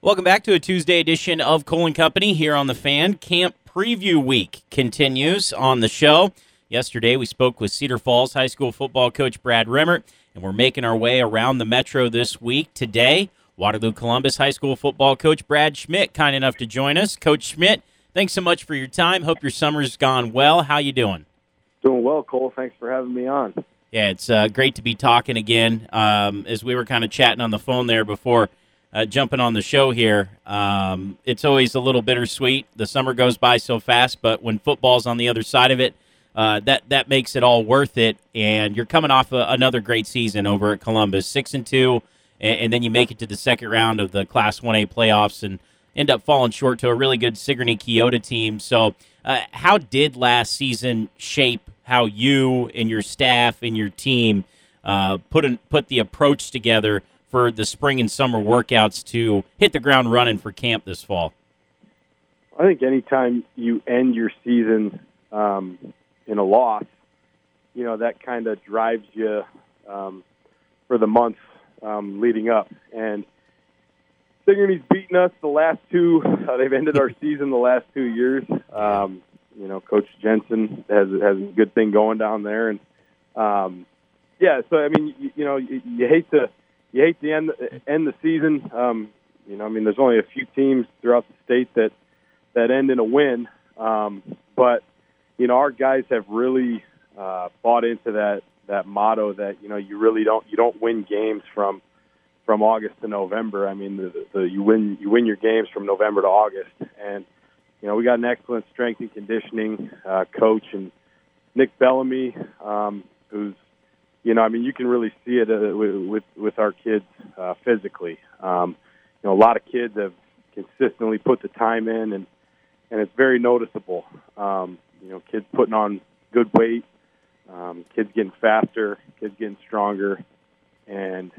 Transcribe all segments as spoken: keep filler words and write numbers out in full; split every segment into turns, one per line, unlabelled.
Welcome back to a Tuesday edition of Cole and Company here on The Fan. Camp Preview Week continues on the show. Yesterday, we spoke with Cedar Falls High School football coach Brad Rimmer, and we're making our way around the Metro this week. Today, Waterloo Columbus High School football coach Brad Schmidt, kind enough to join us. Coach Schmidt, thanks so much for your time. Hope your summer's gone well. How you doing?
Doing well, Cole. Thanks for having me on.
Yeah, it's uh, great to be talking again. Um, as we were kind of chatting on the phone there before uh, jumping on the show here, um, it's always a little bittersweet. The summer goes by so fast, but when football's on the other side of it, uh, that that makes it all worth it. And you're coming off a, another great season over at Columbus, six and two, and, and then you make it to the second round of the Class one A playoffs and end up falling short to a really good Sigourney Keota team. So, uh, how did last season shape how you and your staff and your team uh, put an, put the approach together for the spring and summer workouts to hit the ground running for camp this fall?
I think anytime you end your season um, in a loss, you know, that kind of drives you um, for the months um, leading up. And Sigourney's beaten us the last two. Uh, they've ended our season the last two years. Um, you know, Coach Jensen has has a good thing going down there, and um, yeah. So I mean, you, you know, you, you hate to you hate to end end the season. Um, you know, I mean, there's only a few teams throughout the state that that end in a win, um, but you know, our guys have really uh, bought into that that motto that you know you really don't you don't win games from. from August to November. I mean, the, the, you win you win your games from November to August. And, you know, we got an excellent strength and conditioning uh, coach, and Nick Bellamy, um, who's, you know, I mean, you can really see it uh, with with our kids uh, physically. Um, you know, a lot of kids have consistently put the time in, and, and it's very noticeable. Um, you know, kids putting on good weight, um, kids getting faster, kids getting stronger, and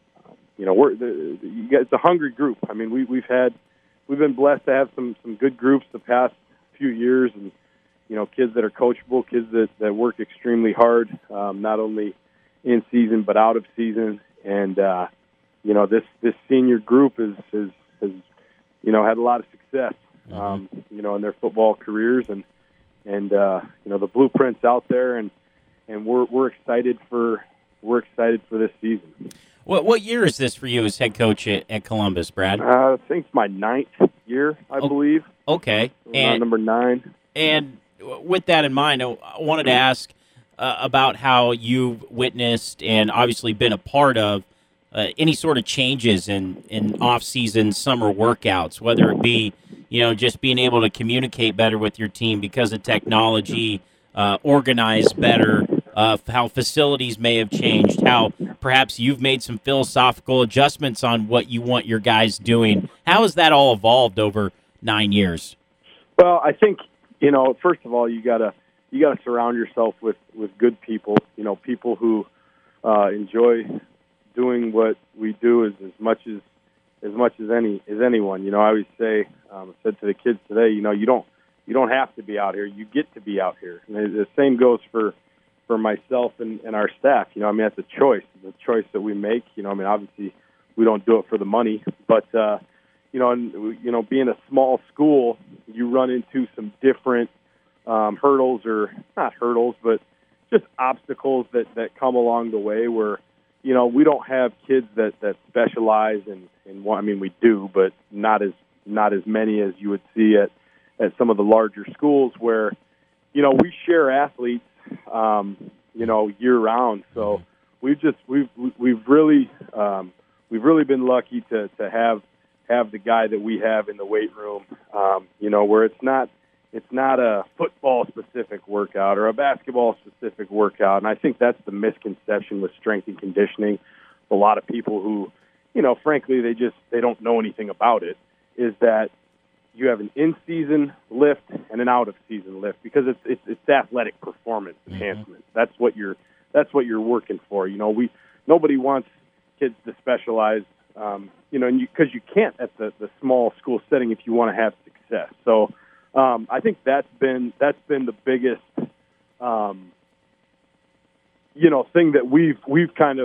You know, we're the, you guys, it's a hungry group. I mean, we we've had we've been blessed to have some some good groups the past few years, and you know, kids that are coachable, kids that, that work extremely hard, um, not only in season but out of season. And uh, you know, this this senior group is is has you know had a lot of success, um, you know, in their football careers, and and uh, you know, the blueprint's out there, and and we're we're excited for we're excited for this season.
What what year is this for you as head coach at, at Columbus, Brad?
Uh, I think it's my ninth year, I
oh,
believe.
Okay.
And number nine.
And with that in mind, I wanted to ask uh, about how you've witnessed and obviously been a part of uh, any sort of changes in, in off-season summer workouts, whether it be, you know, just being able to communicate better with your team because of technology, uh, organize better, uh, how facilities may have changed, how perhaps you've made some philosophical adjustments on what you want your guys doing. How has that all evolved over nine years?
Well, I think, you know, first of all, you gotta you gotta surround yourself with, with good people. You know, people who uh, enjoy doing what we do as, as much as as much as any as anyone. You know, I always say, um, I said to the kids today, you know, you don't you don't have to be out here. You get to be out here. And the same goes for. for myself and, and our staff. You know, I mean, that's a choice. It's a choice that we make. You know, I mean, obviously we don't do it for the money, but, uh, you know, and, you know, being a small school, you run into some different um, hurdles or not hurdles, but just obstacles that, that come along the way where, you know, we don't have kids that, that specialize in, in one. I mean, we do, but not as, not as many as you would see at, at some of the larger schools where, you know, we share athletes, Um, you know, year round. So we've just we've we've really um, we've really been lucky to, to have have the guy that we have in the weight room. Um, you know, where it's not it's not a football specific workout or a basketball specific workout. And I think that's the misconception with strength and conditioning. A lot of people who, you know, frankly, they just they don't know anything about it. Is that you have an in-season lift and an out-of-season lift because it's it's, it's athletic performance enhancement. Mm-hmm. That's what you're that's what you're working for. You know, we nobody wants kids to specialize. Um, you know, and because you, you can't at the, the small school setting if you want to have success. So um, I think that's been that's been the biggest um, you know thing that we've we've kind of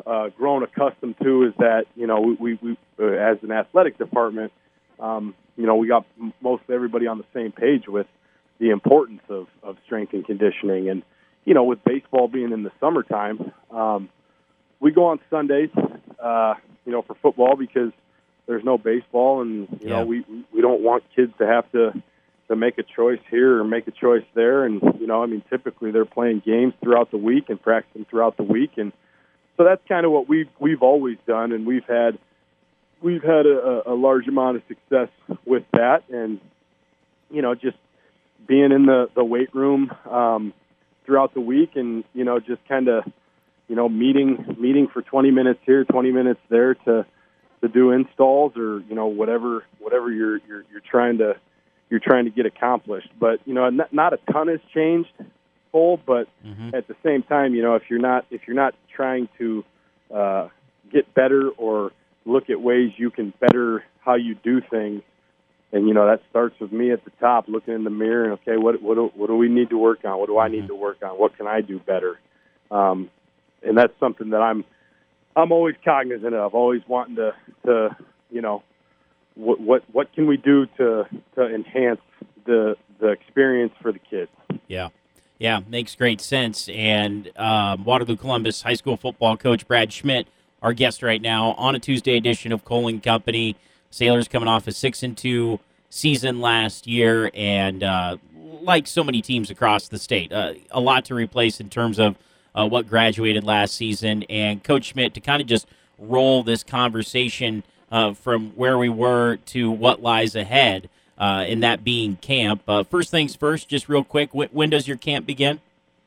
uh, grown accustomed to is that, you know, we, we, we uh, as an athletic department, um, you know, we got most everybody on the same page with the importance of, of strength and conditioning. And, you know, with baseball being in the summertime, um, we go on Sundays, uh, you know, for football because there's no baseball, and, you
Yeah.
know, we, we don't want kids to have to, to make a choice here or make a choice there. And, you know, I mean, typically they're playing games throughout the week and practicing throughout the week. And so that's kind of what we've, we've always done. And we've had, we've had a, a large amount of success with that. And, you know, just being in the, the weight room um, throughout the week and, you know, just kind of, you know, meeting, meeting for twenty minutes here, twenty minutes there to, to do installs or, you know, whatever, whatever you're, you're, you're trying to, you're trying to get accomplished. But, you know, not, not a ton has changed, Cole, but
Mm-hmm.
at the same time, you know, if you're not, if you're not trying to uh, get better or look at ways you can better how you do things, and, you know, that starts with me at the top, looking in the mirror and, okay, what, what, do, what do we need to work on? What do I need to work on? What can I do better? Um, and that's something that I'm, I'm always cognizant of, always wanting to, to, you know, what, what, what can we do to, to enhance the, the experience for the kids?
Yeah. Yeah, makes great sense. And um, Waterloo Columbus High School football coach Brad Schmidt, our guest right now on a Tuesday edition of Cole and Company. Sailors coming off a six and two season last year, and uh, like so many teams across the state, uh, a lot to replace in terms of uh, what graduated last season. And Coach Schmidt, to kind of just roll this conversation uh, from where we were to what lies ahead. Uh, and that being camp. Uh, first things first, just real quick, wh- when does your camp begin?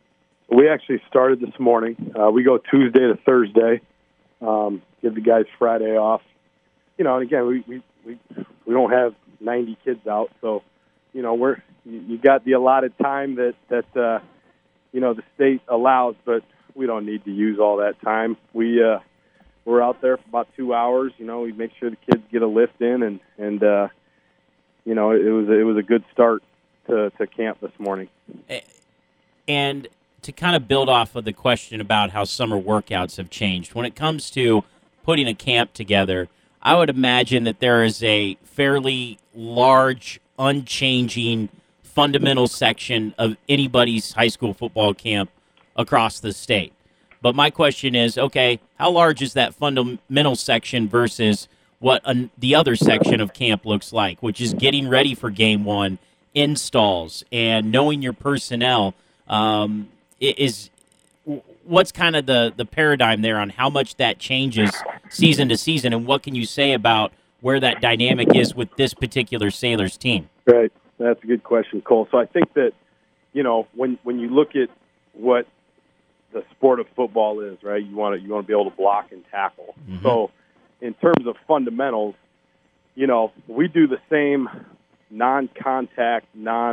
We actually started this morning. Uh, we go Tuesday to Thursday. Um, give the guys Friday off. You know, and again, we we, we, we don't have ninety kids out, so you know we're you, you got the allotted time that that uh, you know the state allows, but we don't need to use all that time. We uh, we're out there for about two hours. You know, we make sure the kids get a lift in, and and uh, you know, it was it was a good start to, to camp this morning.
And to kind of build off of the question about how summer workouts have changed, when it comes to putting a camp together, I would imagine that there is a fairly large, unchanging, fundamental section of anybody's high school football camp across the state. But my question is, okay, how large is that fundamental section versus what an, the other section of camp looks like, which is getting ready for game one, installs, and knowing your personnel? Um, is what's kind of the, the paradigm there on how much that changes season to season, and what can you say about where that dynamic is with this particular Sailors team?
Right. That's a good question, Cole. So I think that, you know, when when you look at what the sport of football is, right, you want to you want to be able to block and tackle.
Mm-hmm.
So in terms of fundamentals, you know, we do the same non-contact,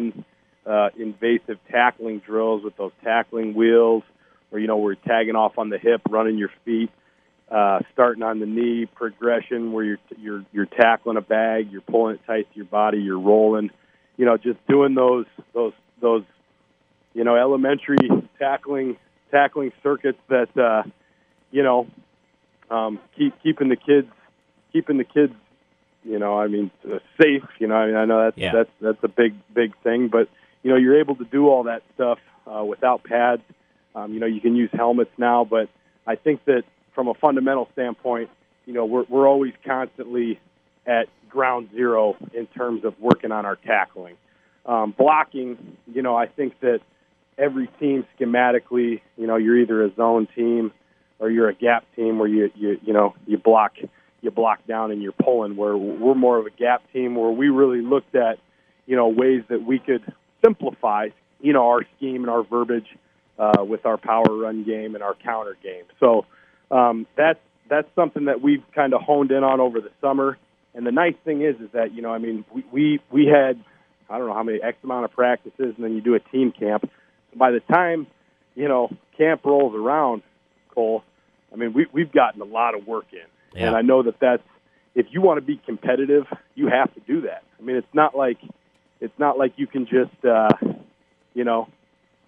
non-invasive tackling drills with those tackling wheels, where, you know, we're tagging off on the hip, running your feet, uh, starting on the knee, progression where you're you're you're tackling a bag, you're pulling it tight to your body, you're rolling, you know, just doing those those those, you know, elementary tackling tackling circuits that, uh, you know. Um, keep keeping the kids, keeping the kids, you know, I mean, uh, safe. You know, I mean, I know that's
yeah.
that's that's a big big thing, but you know, you're able to do all that stuff uh, without pads. Um, you know, you can use helmets now, but I think that from a fundamental standpoint, you know, we're we're always constantly at ground zero in terms of working on our tackling, um, blocking. You know, I think that every team schematically, you know, you're either a zone team or you're a gap team where you, you you know you block you block down and you're pulling. Where we're more of a gap team, where we really looked at, you know, ways that we could simplify, you know, our scheme and our verbiage uh, with our power run game and our counter game. So um, that's that's something that we've kind of honed in on over the summer. And the nice thing is, is that, you know, I mean, we we, we had I don't know how many X amount of practices, and then you do a team camp. By the time, you know, camp rolls around, Cole, I mean, we, we've gotten a lot of work in.
Yeah.
And I know that that's, if you want to be competitive, you have to do that. I mean, it's not like, it's not like you can just, uh, you know,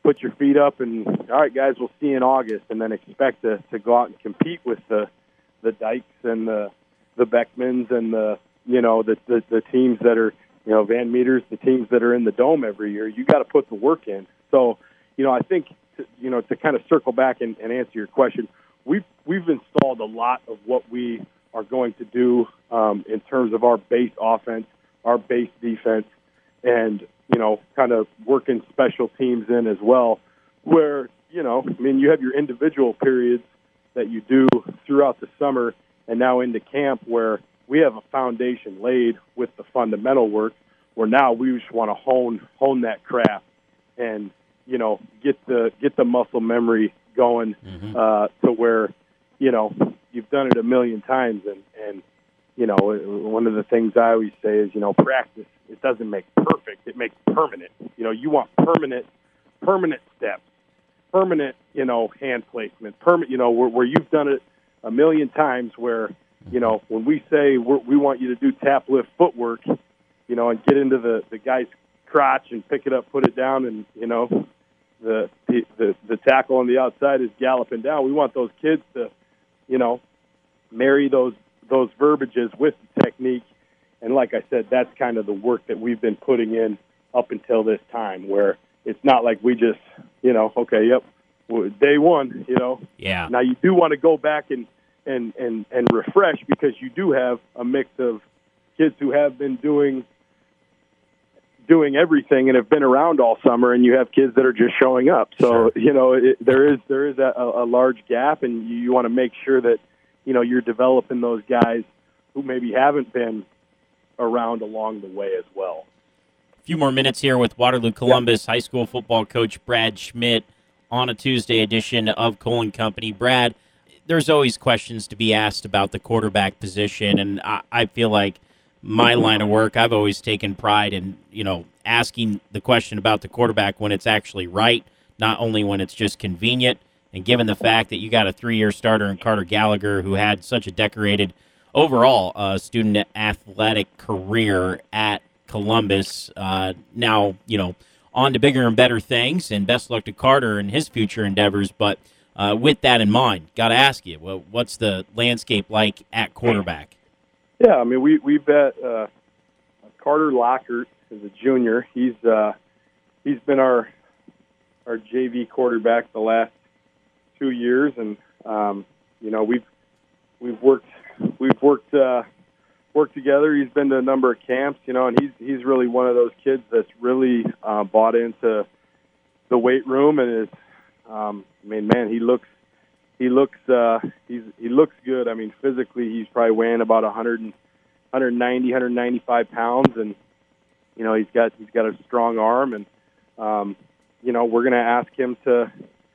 put your feet up and, all right, guys, we'll see you in August, and then expect to, to go out and compete with the the Dykes and the the Beckmans and the, you know, the, the, the teams that are, you know, Van Meters, the teams that are in the Dome every year. You got to put the work in. So, you know, I think, to, you know, to kind of circle back and, and answer your question, we've, we've installed a lot of what we are going to do um, in terms of our base offense, our base defense, and, you know, kind of working special teams in as well, where, you know, I mean, you have your individual periods that you do throughout the summer and now into camp where we have a foundation laid with the fundamental work, where now we just want to hone hone that craft and, you know, get the get the muscle memory going mm-hmm. uh, to where, you know, you've done it a million times. And, and, you know, one of the things I always say is, you know, practice, it doesn't make perfect, it makes permanent. You know, you want permanent, permanent steps, permanent, you know, hand placement, permanent, you know, where, where you've done it a million times where, you know, when we say we're, we want you to do tap lift footwork, you know, and get into the, the guy's crotch and pick it up, put it down, and, you know, the, the, the, the tackle on the outside is galloping down. We want those kids to, you know, marry those those verbiages with the technique. And like I said, that's kind of the work that we've been putting in up until this time, where it's not like we just, you know, okay, yep, day one, you know.
Yeah.
Now you do want to go back and, and, and, and refresh, because you do have a mix of kids who have been doing doing everything and have been around all summer, and you have kids that are just showing up. So,
sure.
you know, it, there is there is a, a large gap, and you, you want to make sure that, you know, you're developing those guys who maybe haven't been around along the way as well.
A few more minutes here with Waterloo Columbus yeah. high school football coach Brad Schmidt on a Tuesday edition of Cole and Company. Brad, there's always questions to be asked about the quarterback position, and I, I feel like my line of work, I've always taken pride in, you know, asking the question about the quarterback when it's actually right, not only when it's just convenient. And given the fact that you got a three-year starter in Carter Gallagher, who had such a decorated overall uh, student athletic career at Columbus, uh, now, you know, on to bigger and better things, and best luck to Carter and his future endeavors. But uh, with that in mind, got to ask you, well, what's the landscape like at quarterback?
Yeah, I mean, we, we've got uh, Carter Lockhart is a junior. He's uh, he's been our our J V quarterback the last two years, and um, you know, we've we've worked we've worked uh, worked together. He's been to a number of camps, you know, and he's he's really one of those kids that's really uh, bought into the weight room, and is um, I mean, man, he looks he looks uh, he's he looks good. I mean, physically, he's probably weighing about one hundred, one ninety, one ninety-five pounds, and you know, he's got he's got a strong arm, and um, you know, we're going to ask him to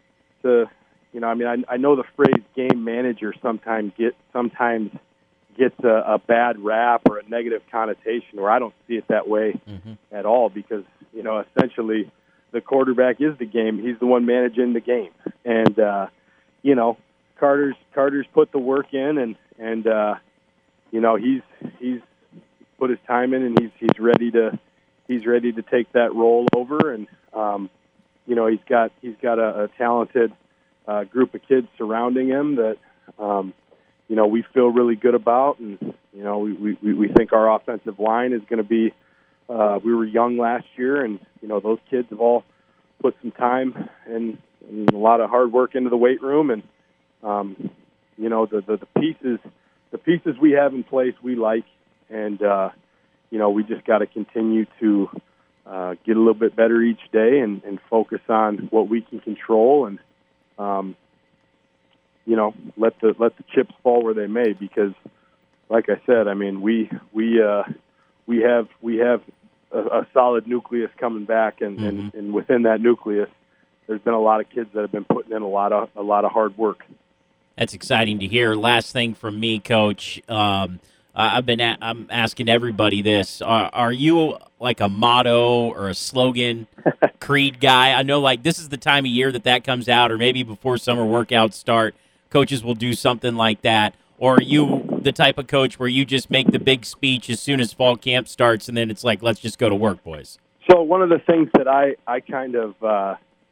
to You know, I mean, I, I know the phrase game manager sometimes get sometimes gets a, a bad rap or a negative connotation, where I don't see it that way mm-hmm. at all, because, you know, essentially the quarterback is the game. He's the one managing the game. And, uh, you know, Carter's Carter's put the work in, and, and uh, you know, he's he's put his time in, and he's he's ready to he's ready to take that role over. And, um, you know, he's got he's got a, a talented Uh, group of kids surrounding him that, um, you know, we feel really good about. And, you know, we, we, we think our offensive line is going to be, uh, we were young last year, and, you know, those kids have all put some time and, and a lot of hard work into the weight room. And, um, you know, the, the, the pieces, the pieces we have in place, we like. And, uh, you know, we just got to continue to uh, get a little bit better each day, and, and focus on what we can control, and, Um, you know, let the let the chips fall where they may, because, like I said, I mean, we we uh, we have we have a, a solid nucleus coming back, and, mm-hmm. and, and within that nucleus, there's been a lot of kids that have been putting in a lot of a lot of hard work.
That's exciting to hear. Last thing from me, Coach. Um, I've been a- I'm asking everybody this. Are, are you like a motto or a slogan creed guy? I know, like, this is the time of year that that comes out, or maybe before summer workouts start, coaches will do something like that. Or are you the type of coach where you just make the big speech as soon as fall camp starts, and then it's like, let's just go to work, boys?
So one of the things that I, I kind of uh,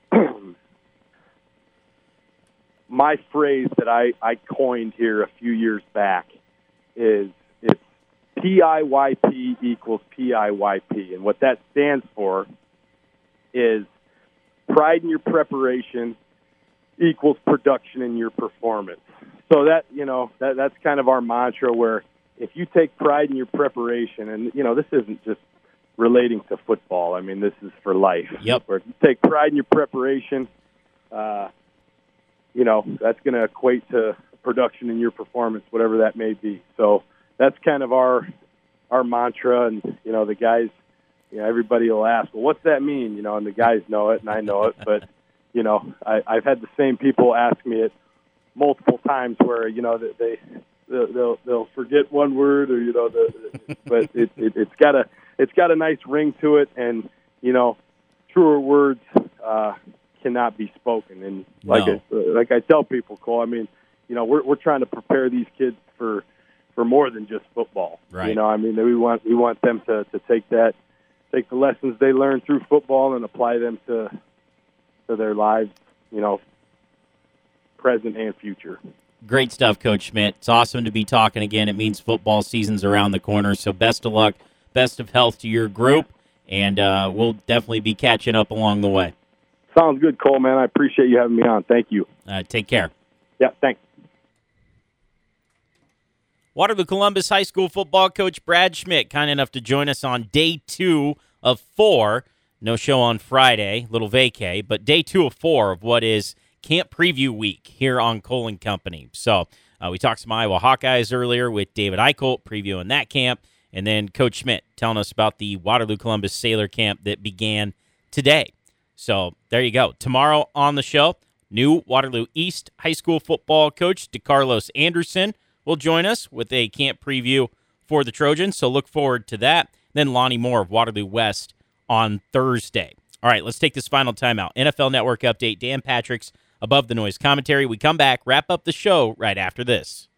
my phrase that I, I coined here a few years back is it's P I Y P equals P I Y P. And what that stands for is pride in your preparation equals production in your performance. So that, you know, that that's kind of our mantra, where if you take pride in your preparation, and, you know, this isn't just relating to football. I mean, this is for life.
Yep.
Where if you take pride in your preparation, uh, you know, that's going to equate to production in your performance, whatever that may be. So that's kind of our our mantra. And, you know, the guys, you know, everybody will ask, well, what's that mean? You know, and the guys know it and I know it. But, you know, I, I've had the same people ask me it multiple times where, you know, that they, they'll, they'll forget one word, or, you know, the, but it, it, it's got a, it's got a nice ring to it. And, you know, truer words, uh, cannot be spoken. And like
No.
I, like I tell people, Cole, I mean, you know, we're we're trying to prepare these kids for for more than just football.
Right.
You know, I mean, we want we want them to, to take that take the lessons they learn through football and apply them to to their lives, you know, present and future.
Great stuff, Coach Schmidt. It's awesome to be talking again. It means football season's around the corner, so best of luck, best of health to your group, and uh, we'll definitely be catching up along the way.
Sounds good, Cole, man. I appreciate you having me on. Thank you.
Uh, take care.
Yeah, thanks.
Waterloo Columbus High School football coach Brad Schmidt, kind enough to join us on day two of four. No show on Friday, little vacay, but day two of four of what is Camp Preview Week here on Cole and Company. So uh, we talked some Iowa Hawkeyes earlier with David Eichholt previewing that camp, and then Coach Schmidt telling us about the Waterloo Columbus Sailor Camp that began today. So there you go. Tomorrow on the show, new Waterloo East High School football coach DeCarlos Anderson will join us with a camp preview for the Trojans. So look forward to that. Then Lonnie Moore of Waterloo West on Thursday. All right, let's take this final timeout. N F L Network update. Dan Patrick's Above the Noise commentary. We come back, wrap up the show right after this.